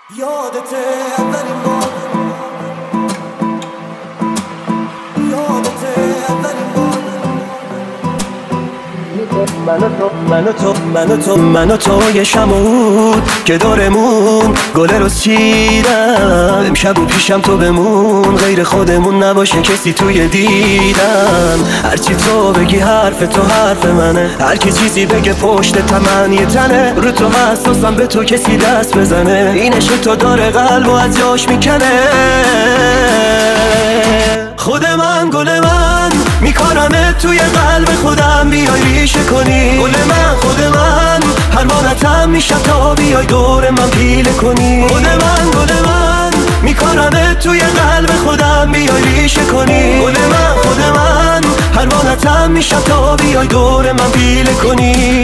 یادته اولین بار، یادته اولین بار من و تو یه شمود که دورمون گله رو چیدم. امشب و پیشم تو بمون، غیر خودمون نباشه کسی توی دیدم. هرچی تو بگی حرف تو حرف منه، هر کی چیزی بگه پشت تمن یه تنه. رو تو حساسم به تو کسی دست بزنه، این عشق تو داره قلبو از جاش میکنه. خود من گل من میکنم توی قلب خودم، بیای ریشه کنی گل من. خود من پروانتم میشم تا بیای دور من پیله کنی. خود من گل من میکنم توی قلب خودم، بیای ریشه کنی گل من. خود من پروانتم میشم تا بیای دور من پیله کنی.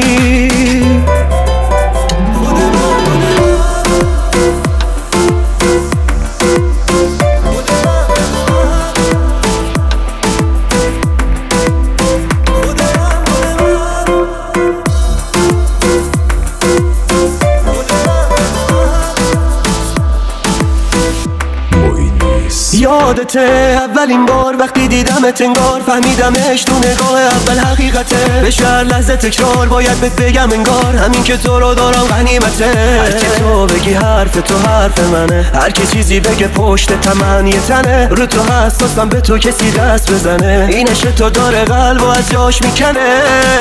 یادته اولین بار وقتی دیدمت، انگار فهمیدمش تو نگاه اول حقیقته. بشه هر لحظه تکرار باید بهت بگم، انگار همین که تو رو دارم غنیمته. هرچی تو بگی حرف تو حرف منه، هر کی چیزی بگه پشت تمن یه تنه. رو تو حساسم به تو کسی دست بزنه، این عشق تو داره قلبو از جاش میکنه.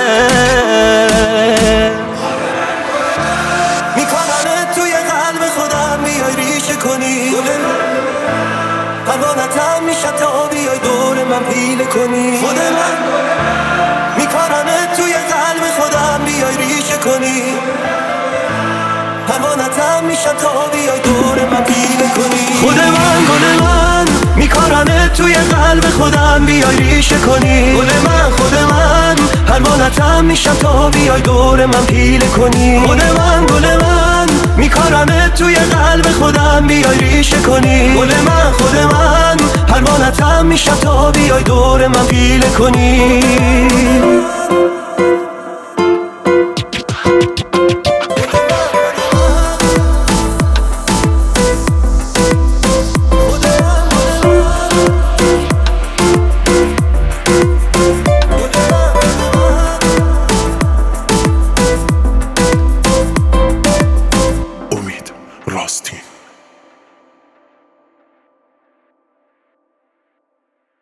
میکنم توی قلب خودم، بیای ریشه کنی پروانتم میشه تا بیای دور من پیله کنی. خود من میکنم توی قلب خودم، بیای ریشه کنی پروانتم میشه تا بیای دور من پیله کنی. خود من گل من میکنم توی قلب خودم، بیای ریشه کنی گل من. خود من پروانتم میشه تا بیای دور من پیله کنی. خود من گل من میکنم توی قلب خودم، بیای ریشه کنی گل من. خود من پروانتم میشم تا بیای دور من پیله کنی.